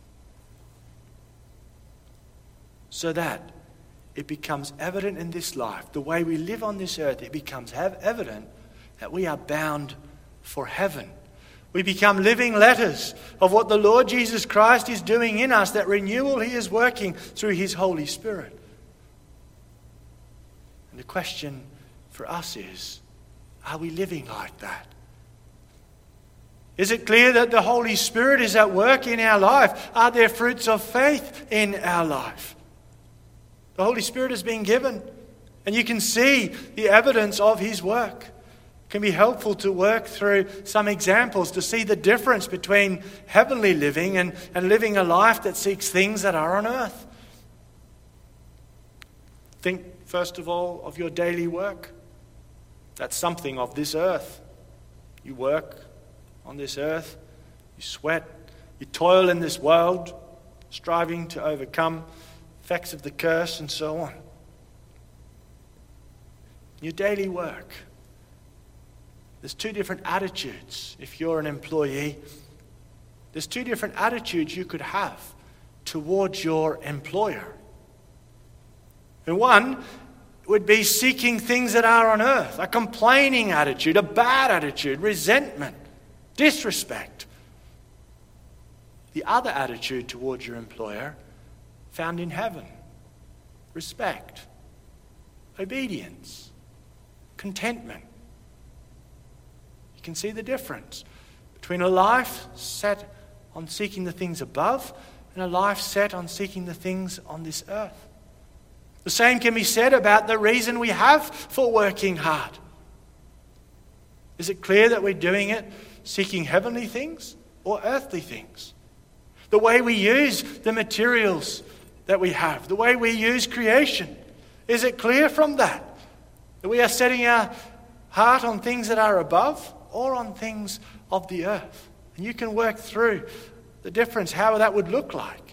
So that it becomes evident in this life, the way we live on this earth, it becomes evident that we are bound for heaven. We become living letters of what the Lord Jesus Christ is doing in us, that renewal He is working through His Holy Spirit. And the question for us is, are we living like that? Is it clear that the Holy Spirit is at work in our life? Are there fruits of faith in our life? The Holy Spirit has been given, and you can see the evidence of His work. It can be helpful to work through some examples to see the difference between heavenly living and living a life that seeks things that are on earth. Think, first of all, of your daily work. That's something of this earth. You work on this earth, you sweat, you toil in this world, striving to overcome effects of the curse and so on. Your daily work. There's two different attitudes. If you're an employee, there's two different attitudes you could have towards your employer. And one would be seeking things that are on earth, a complaining attitude, a bad attitude, resentment, disrespect. The other attitude towards your employer, found in heaven, respect, obedience, contentment. You can see the difference between a life set on seeking the things above and a life set on seeking the things on this earth. The same can be said about the reason we have for working hard. Is it clear that we're doing it seeking heavenly things or earthly things? The way we use the materials that we have, the way we use creation, is it clear from that we are setting our heart on things that are above or on things of the earth? And you can work through the difference, how that would look like.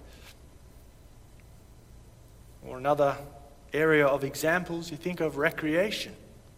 Or another area of examples, you think of recreation.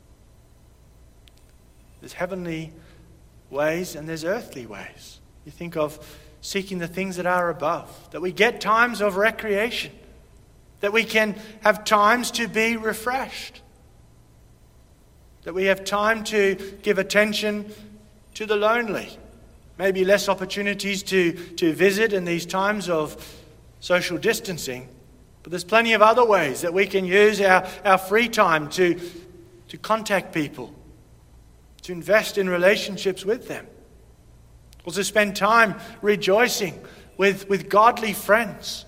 There's heavenly ways and there's earthly ways. You think of seeking the things that are above, that we get times of recreation, that we can have times to be refreshed, that we have time to give attention to the lonely, maybe less opportunities to visit in these times of social distancing, but there's plenty of other ways that we can use our free time to contact people, to invest in relationships with them. Also spend time rejoicing with godly friends.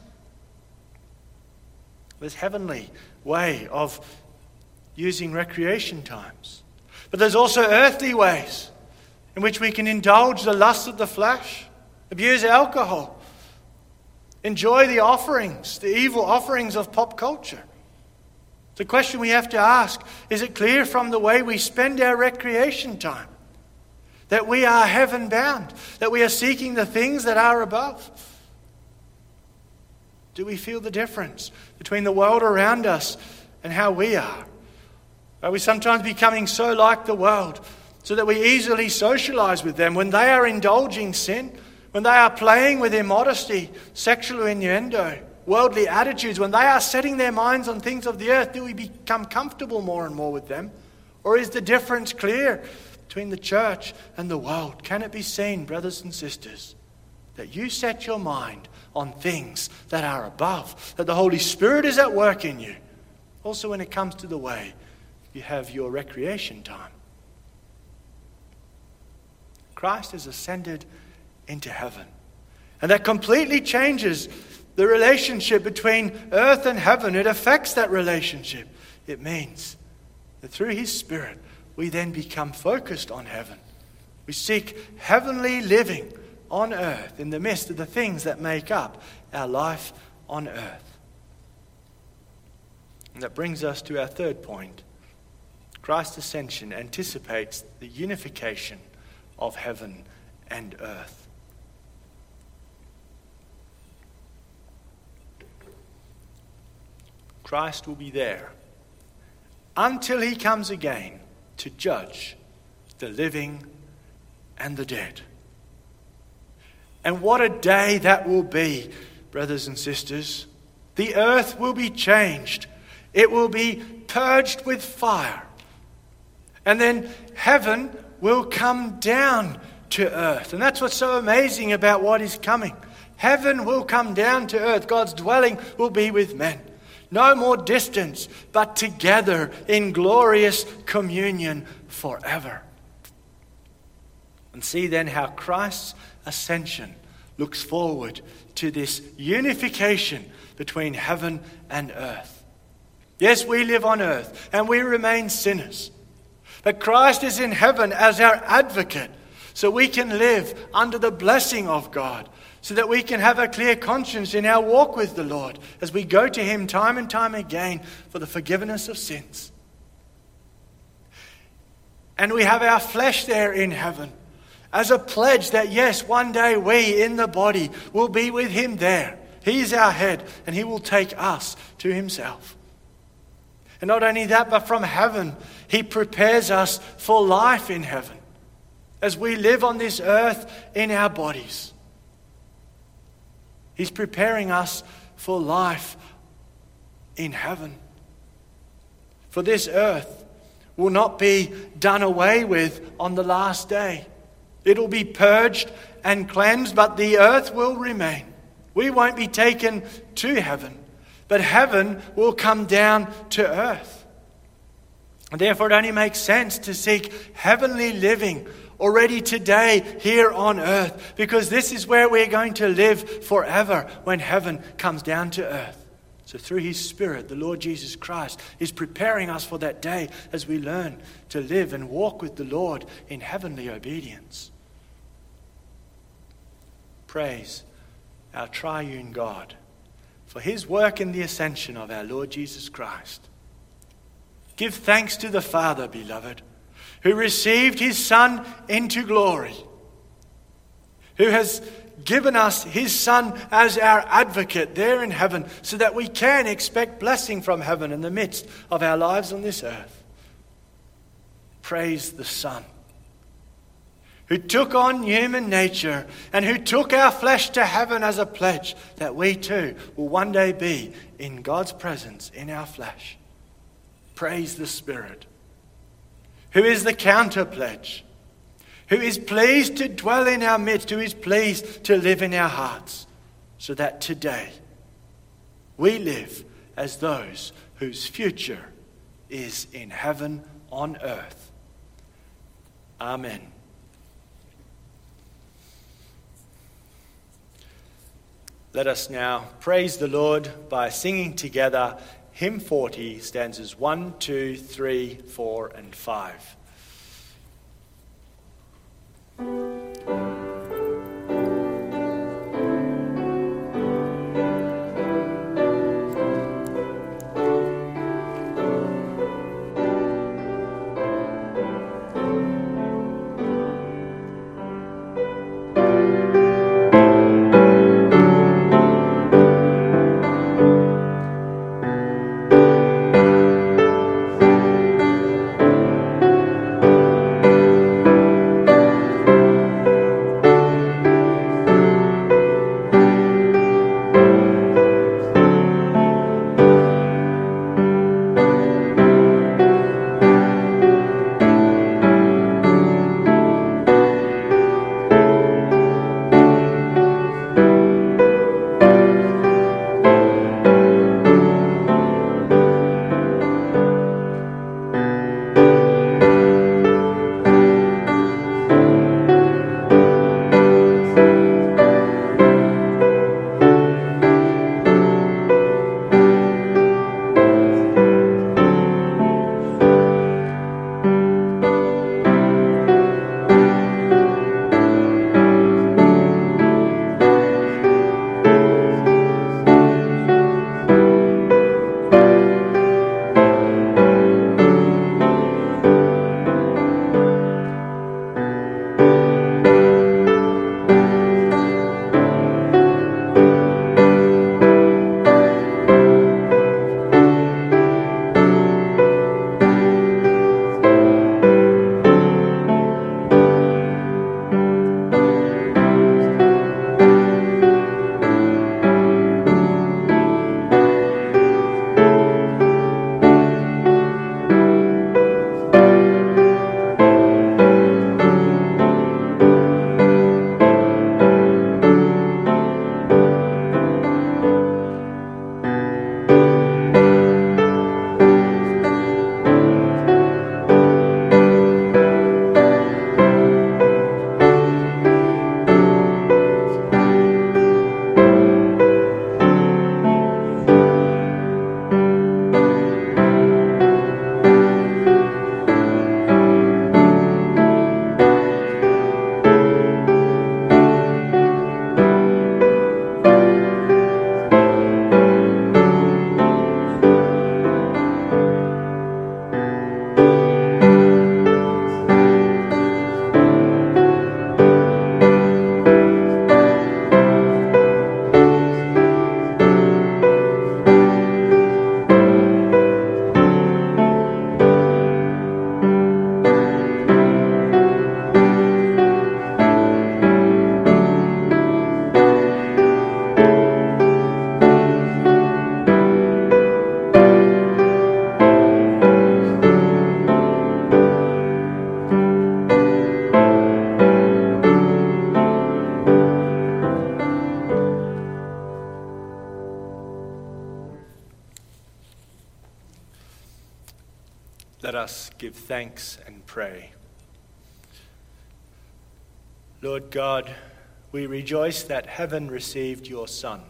There's heavenly way of using recreation times. But there's also earthly ways in which we can indulge the lust of the flesh, abuse alcohol, enjoy the offerings, the evil offerings of pop culture. The question we have to ask, is it clear from the way we spend our recreation time that we are heaven bound, that we are seeking the things that are above? Do we feel the difference between the world around us and how we are? Are we sometimes becoming so like the world so that we easily socialize with them when they are indulging sin, when they are playing with immodesty, sexual innuendo, worldly attitudes, when they are setting their minds on things of the earth, do we become comfortable more and more with them? Or is the difference clear between the church and the world? Can it be seen, brothers and sisters, that you set your mind on things that are above, that the Holy Spirit is at work in you? Also when it comes to the way you have your recreation time. Christ has ascended into heaven. And that completely changes the relationship between earth and heaven. It affects that relationship. It means that through his Spirit, we then become focused on heaven. We seek heavenly living on earth in the midst of the things that make up our life on earth. And that brings us to our third point. Christ's ascension anticipates the unification of heaven and earth. Christ will be there until he comes again to judge the living and the dead. And what a day that will be, brothers and sisters. The earth will be changed. It will be purged with fire. And then heaven will come down to earth. And that's what's so amazing about what is coming. Heaven will come down to earth. God's dwelling will be with men. No more distance, but together in glorious communion forever. And see then how Christ's ascension looks forward to this unification between heaven and earth. Yes, we live on earth and we remain sinners. But Christ is in heaven as our advocate, so we can live under the blessing of God, so that we can have a clear conscience in our walk with the Lord as we go to him time and time again for the forgiveness of sins. And we have our flesh there in heaven as a pledge that yes, one day we in the body will be with him there. He is our head and he will take us to himself. And not only that, but from heaven, he prepares us for life in heaven as we live on this earth in our bodies. He's preparing us for life in heaven. For this earth will not be done away with on the last day. It'll be purged and cleansed, but the earth will remain. We won't be taken to heaven, but heaven will come down to earth. And therefore it only makes sense to seek heavenly living already today here on earth, because this is where we're going to live forever when heaven comes down to earth. So through his Spirit, the Lord Jesus Christ is preparing us for that day as we learn to live and walk with the Lord in heavenly obedience. Praise our triune God for his work in the ascension of our Lord Jesus Christ. Give thanks to the Father, beloved, who received his Son into glory, who has given us his Son as our advocate there in heaven, so that we can expect blessing from heaven in the midst of our lives on this earth. Praise the Son, who took on human nature and who took our flesh to heaven as a pledge that we too will one day be in God's presence in our flesh. Praise the Spirit, who is the counter pledge, who is pleased to dwell in our midst, who is pleased to live in our hearts, so that today we live as those whose future is in heaven on earth. Amen. Let us now praise the Lord by singing together Hymn 40, stanzas 1, 2, 3, 4, and 5. Let us give thanks and pray. Lord God, we rejoice that heaven received your Son.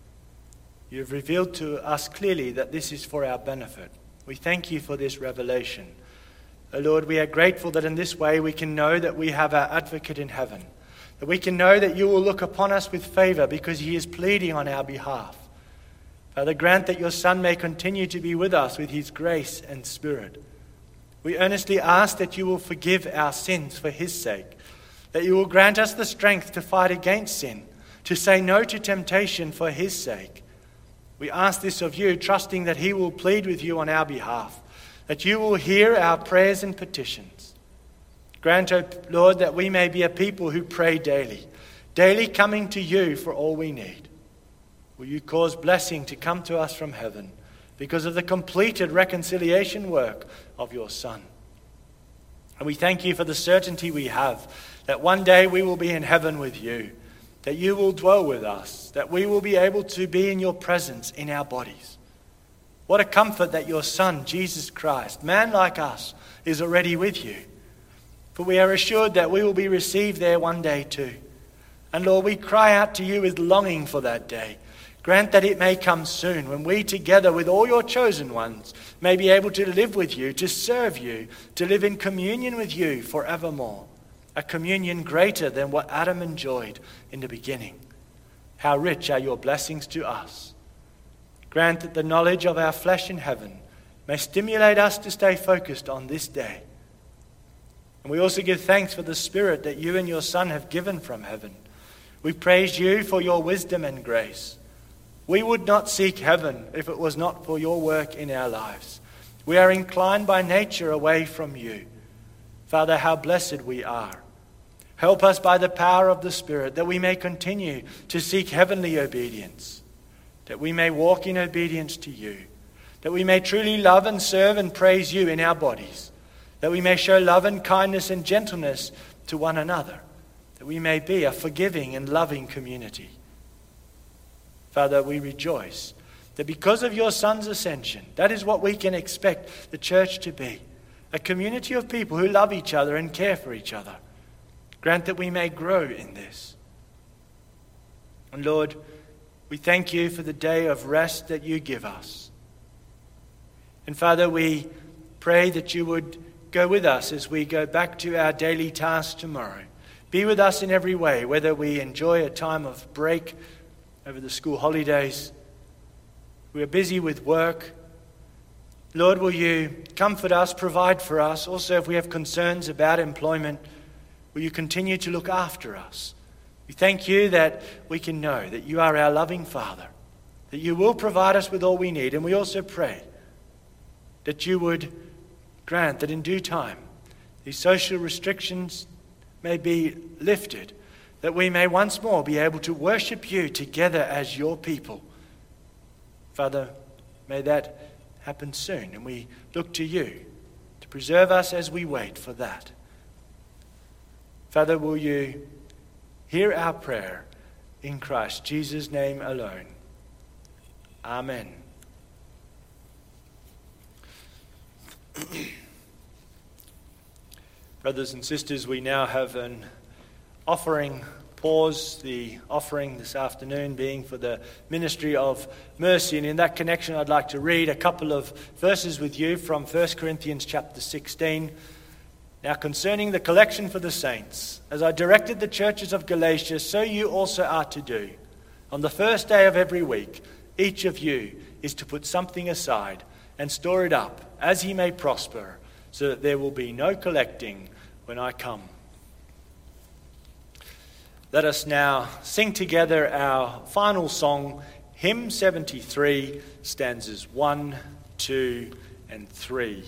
You have revealed to us clearly that this is for our benefit. We thank you for this revelation. O Lord, we are grateful that in this way we can know that we have our advocate in heaven, that we can know that you will look upon us with favor because he is pleading on our behalf. Father, grant that your Son may continue to be with us with his grace and Spirit. We earnestly ask that you will forgive our sins for his sake, that you will grant us the strength to fight against sin, to say no to temptation for his sake. We ask this of you, trusting that he will plead with you on our behalf, that you will hear our prayers and petitions. Grant, O Lord, that we may be a people who pray daily, daily coming to you for all we need. Will you cause blessing to come to us from heaven because of the completed reconciliation work of your Son? And we thank you for the certainty we have that one day we will be in heaven with you, that you will dwell with us, that we will be able to be in your presence in our bodies. What a comfort that your Son, Jesus Christ, man like us, is already with you. For we are assured that we will be received there one day too. And Lord, we cry out to you with longing for that day. Grant that it may come soon, when we together with all your chosen ones may be able to live with you, to serve you, to live in communion with you forevermore. A communion greater than what Adam enjoyed in the beginning. How rich are your blessings to us. Grant that the knowledge of our flesh in heaven may stimulate us to stay focused on this day. And we also give thanks for the Spirit that you and your Son have given from heaven. We praise you for your wisdom and grace. We would not seek heaven if it was not for your work in our lives. We are inclined by nature away from you. Father, how blessed we are. Help us by the power of the Spirit that we may continue to seek heavenly obedience, that we may walk in obedience to you, that we may truly love and serve and praise you in our bodies, that we may show love and kindness and gentleness to one another, that we may be a forgiving and loving community. Father, we rejoice that because of your Son's ascension, that is what we can expect the church to be, a community of people who love each other and care for each other. Grant that we may grow in this. And Lord, we thank you for the day of rest that you give us. And Father, we pray that you would go with us as we go back to our daily tasks tomorrow. Be with us in every way, whether we enjoy a time of break over the school holidays. We are busy with work. Lord, will you comfort us, provide for us? Also, if we have concerns about employment, will you continue to look after us? We thank you that we can know that you are our loving Father, that you will provide us with all we need. And we also pray that you would grant that in due time these social restrictions may be lifted, that we may once more be able to worship you together as your people. Father, may that happen soon, and we look to you to preserve us as we wait for that. Father, will you hear our prayer in Christ Jesus' name alone? Amen. Brothers and sisters, we now have an offering pause, the offering this afternoon being for the ministry of mercy. And in that connection, I'd like to read a couple of verses with you from 1 Corinthians chapter 16. Now, concerning the collection for the saints, as I directed the churches of Galatia, so you also are to do. On the first day of every week, each of you is to put something aside and store it up, as he may prosper, so that there will be no collecting when I come. Let us now sing together our final song, Hymn 73, stanzas 1, 2, and 3.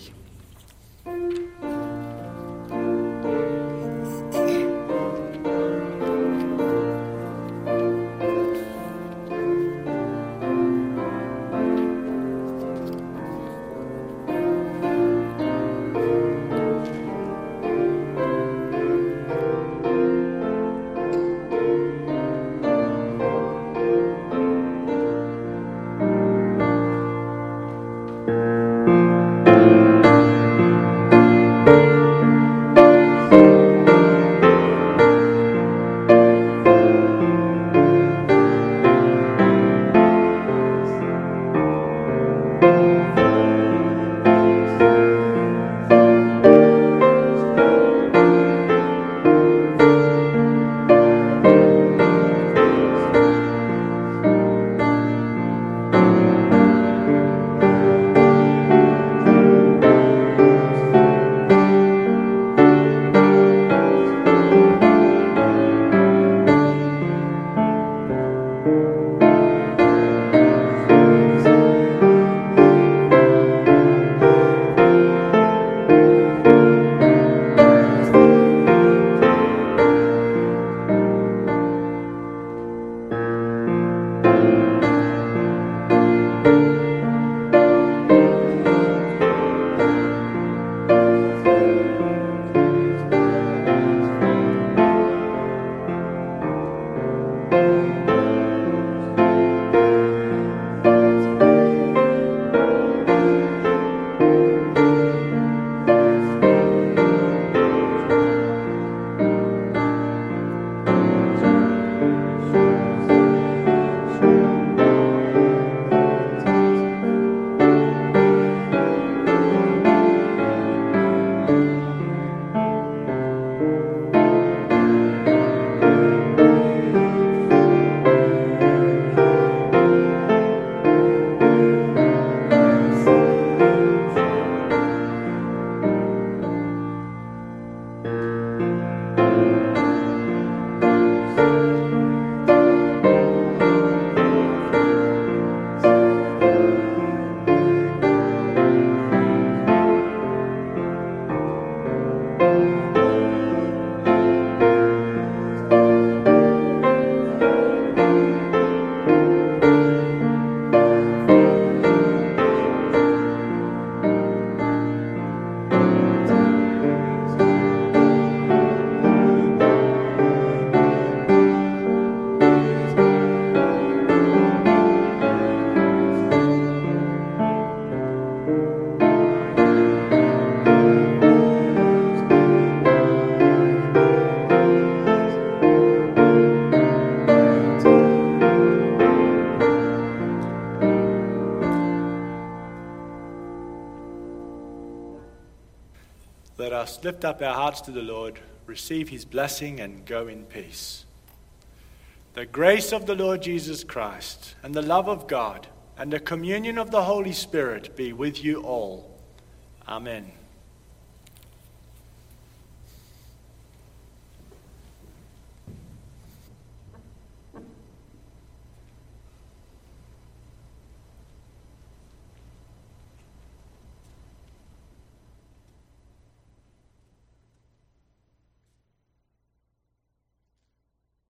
us lift up our hearts to the Lord, receive his blessing, and go in peace. The grace of the Lord Jesus Christ, and the love of God, and the communion of the Holy Spirit be with you all. Amen.